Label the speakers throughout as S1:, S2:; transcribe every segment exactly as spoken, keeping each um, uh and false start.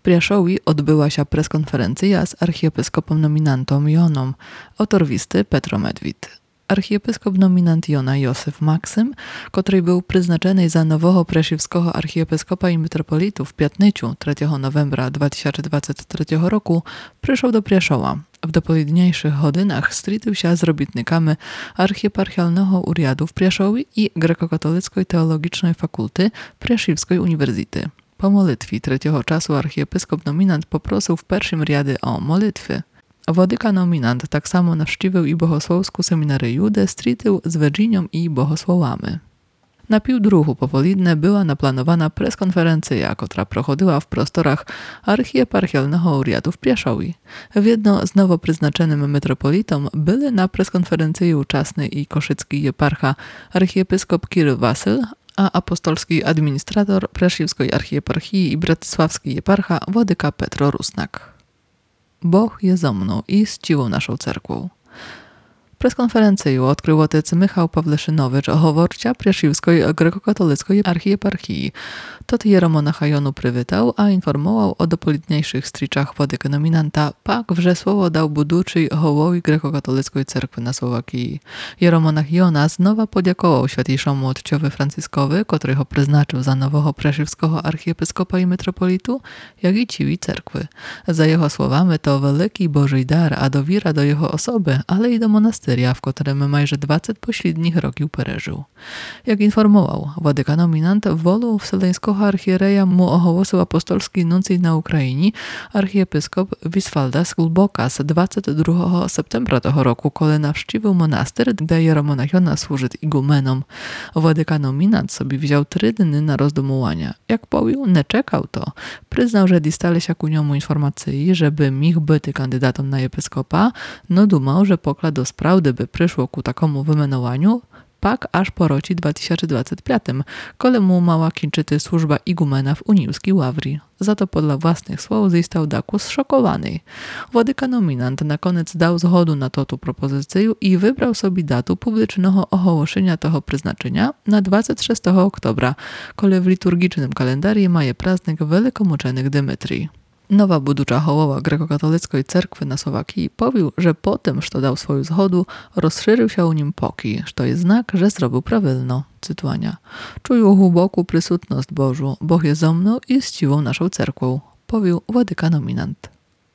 S1: Priaszowi odbyła się preskonferencja z archiepiskopem nominantą Joną, autorwisty Petro Medwid. Archiepiskop nominant Jona Józef Maksym, który był przeznaczony za nowego presiewskiego archiepiskopa i metropolitu w Piatnyciu trzeciego nowembra dwa tysiące dwudziestego trzeciego roku, przyszedł do Priaszowa. W dopoledniejszych godzinach stritył się z robitnikami archieparchialnego uriadu w Priaszowie i Grekokatolickiej Teologicznej Fakulty Priaszewskiej Uniwersytety. Po modlitwie trzeciego czasu archiepiskop nominant poprosił w pierwszym riadzie o modlitwy. Władyka nominant tak samo naszczywił i bohosłowską seminarię, de stritył z Virginią i bohosłowami. Na pił druhu popołudnie była naplanowana preskonferencja, która prochodziła w prostorach archieparchialnego uriadu w Priaszowie. Wiedno z nowo przeznaczonym metropolitą byli na preskonferencji uczestny i koszycki jeparcha archiepiskop Kiryl Wasyl, a apostolski administrator Preszewskiej Archieparchii i bratysławski jeparcha władyka Petro Rusnak. Boh je ze mną i z ciłą naszą cerkłą. Preskonferencję odkrył otec Michał Pawleszynowicz, howorcia Preszewskiej Grekokatolickiej Archieparchii. Tot jeromonacha Jonu przywitał, a informował o dopoledniejszych striczach władyka nominanta, pak wrzesłowo dał buduczej hołowi Grekokatolickiej Cerkwy na Słowakii. Jeromonach Jona znowu podziękował świętejszemu otciowi Franciskowi, którego przeznaczył za nowego preszewskiego archiepiskopa i metropolitu, jak i ciwi cerkwy. Za jego słowami to wielki Boży dar, a dowira do jego osoby, ale i do monasteria, w którym majże dwadzieścia pośrednich roków pereżył. Jak informował, władyka nominant wolą wseleńskiego archiereja mu ogłosił apostolski nuncji na Ukrainie, archiepiskop Wiswaldas Kulboka z dwudziestego drugiego septembra tego roku, kiedy nawściwił monaster, gdzie jeromonach Jona służyć igumenom. Władyka nominant sobie wziął trzy dni na rozdumowanie. Jak powił, nie czekał to. Przyznał, że dostali się ku niemu informacji, żeby mógł być kandydatem na episkopa, no dumał, że pokład do spraw, gdyby przyszło ku takomu wymenowaniu, pak aż po roci dwa tysiące dwudziestym piątym, kole mu mała kończyty służba igumena w uniewskiej ławri. Za to podle własnych słów został daku zszokowany. Władyka nominant na koniec dał zgodę na to tu propozycję i wybrał sobie datu publicznego ogłoszenia tego przeznaczenia na dwudziestego szóstego oktobra, kole w liturgicznym kalendarium maje praznik Wielkomuczenych Dymitrii. Nowa buducza hołowa Grekokatolickiej Cerkwy na Słowakii powił, że po tym, że dał swoją zgodę, rozszerzył się u nim pokój, co jest znak, że zrobił prawilno. Cytowania. Czuję głęboką przysutność Bożą, Boh jest ze mną i z ciłą naszą cerkłą, powił władyka nominant.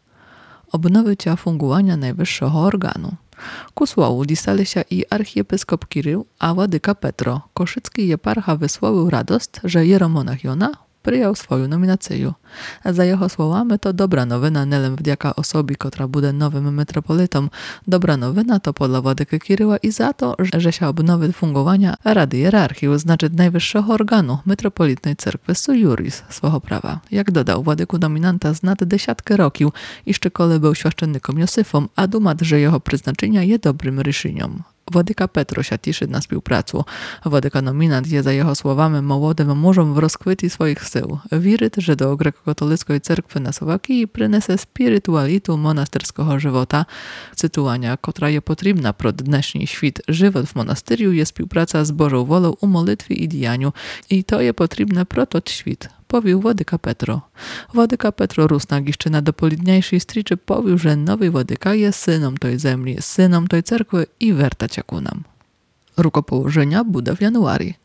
S1: Obnowienia fungowania najwyższego organu. Ku słowu dostali się i archiepiskop Kirył, a władyka Petro. Koszycki jeparcha wysławił radość, że jeromonach Jona przyjął swoją nominację. A za jego słowami to dobra nowina nelem wdzięka osobie, która będzie nowym metropolitą. Dobra nowina to podle władyky Kiryła i za to, że się obnowi fungowania Rady Hierarchii, znaczy najwyższego organu metropolitnej cerkwy Sujuris swego prawa. Jak dodał władyku nominanta z nad dziesiątkę roków, i szczekole był świaszczennikom Józefom, a dumat, że jego przeznaczenia je dobrym ryszyniem. Władyka Petro się cieszy na współpracę. Władyka nominant je za jego słowami młodym mużom w rozkwycie swoich sił. Wierzy, że do Grekokatolickiej Cerkwy na Słowakii przyniesie spirytualitu monasterskiego żywota. Cytowania, która je potrzebna pro dnešní świt. Żywot w monasteriu jest współpraca z Bożą wolą u modlitwie i dijaniu i to je potrzebne pro tot świt. Powił władyka Petro. Władyka Petro Rusnak jeszcze na dopoledniejszej striczy powił, że nowy władyka jest synem tej ziemi, synem tej cerkwy i werta cię ku nam. Rukopołożenia bude w januari.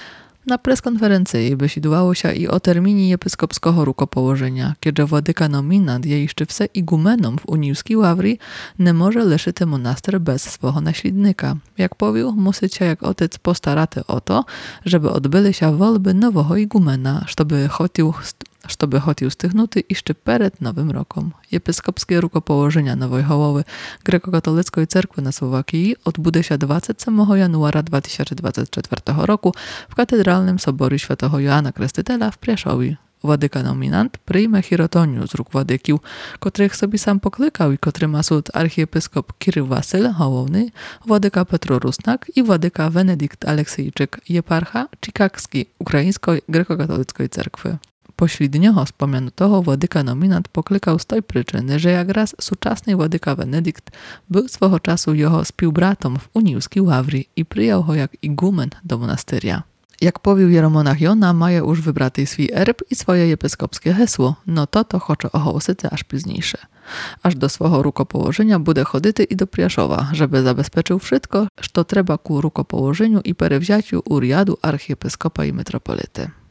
S1: Na preskonferencji wysiadło się i o terminie episkopskiego rukopołożenia, kiedy władyka nominant je jeszcze wse igumenom w uniewskiej ławri, nie może leszyć monaster bez swego naśladnika. Jak powił, musicie jak otec postarać o to, żeby odbyły się wolby nowego igumena, żeby chodził żeby chodził stychnuty jeszcze przed nowym rokiem. Episkopskie rukopołożenia nowej hołowy Grekokatolickiej Cerkwy na Słowakii odbudzie się dwudziestego ósmego januara dwa tysiące dwudziestego czwartego roku w Katedralnym Soboru Świętego Joana Krestytela w Priaszowie. Władyka nominant przyjmie chirotoniu z róg władykił, których sobie sam poklykał i który ma słód archiepiskop Kirył Wasyl, hołowny, władyka Petro Rusnak i władyka Wenedikt Aleksiejczyk, jeparcha Chicagskiej Ukraińskiej Grekokatolickiej Cerkwy. Pośrednio wspomnianego władyka nominant poklykał z tej przyczyny, że jak raz współczesny władyka Wenedikt był swego czasu jego współbratom w uniewskiej ławri i przyjął go jak igumen do monasteria. Jak powił jeromonach Jona, maje už vybratý svý erb i svoje jepiskopskie hesło, no to to chocze ohousyty aż późniejsze. Aż do swojego rukopołożenia bude chodyty i do Priaszowa, żeby zabezpieczył wszystko, co trzeba ku rukopołożeniu i perewziaciu uriadu archiepiskopa i metropolity.